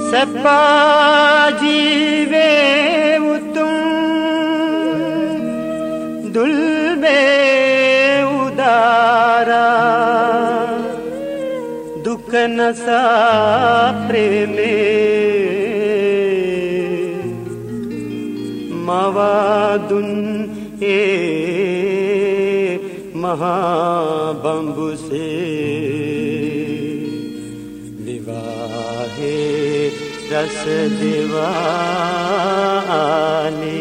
सपा जीवे उतुम दुल्बे उदारा दुख नसा प्रेमे मावादुन ए महाबंबु से विवाहे रस दिवाली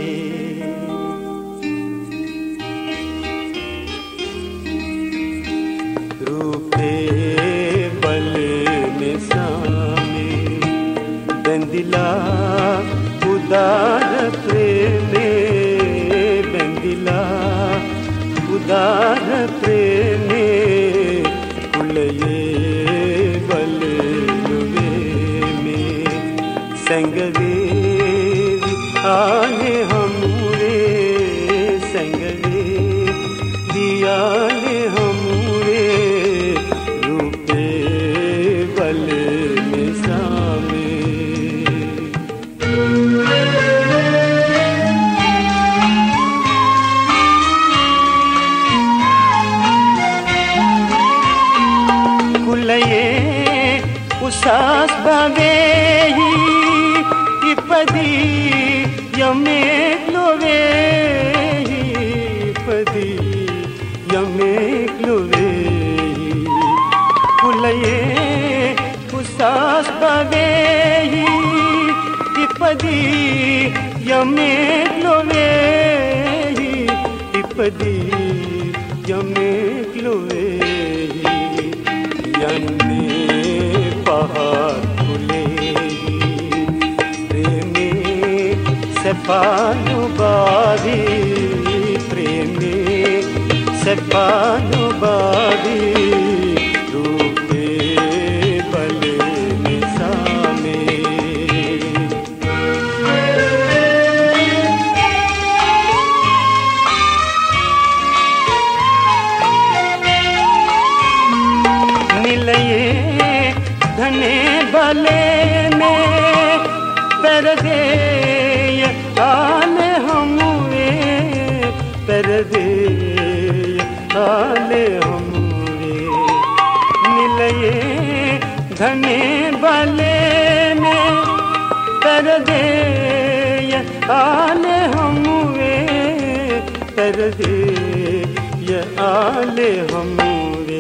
रूपे बल निसामे बंदिला उदार प्रेमे बंदिला उदार प्रेमे कुलये बल संगवे आने हमरे संगवे दियाने हमरे रूपे बल निसामे कुलये उसास भवेही पदी यमे क्लोवे पदी यमे क्लोवे कुलये उसास भवेही पदी यमे क्लोवे पदी यमे क्लोवे यन्ने पहाड़ सपानुबादी प्रेमे सपानुबादी रूपे बल निसामे निलये धने बले में परदे आले हमरे परदे आले हमरे मिलये धने बले में परदे आले हमरे परदे आले हमरे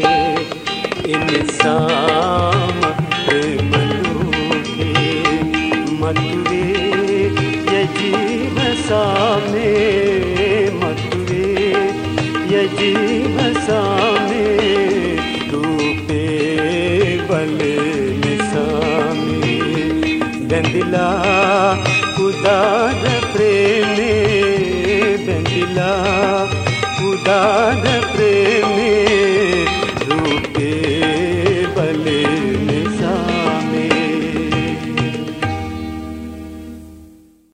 इंसान प्रेमलूके मधुरे यजीव सामे मधुरे यजीव सामे रूपे बल निसामे बंदिला उदार प्रेमे बंदिला उदार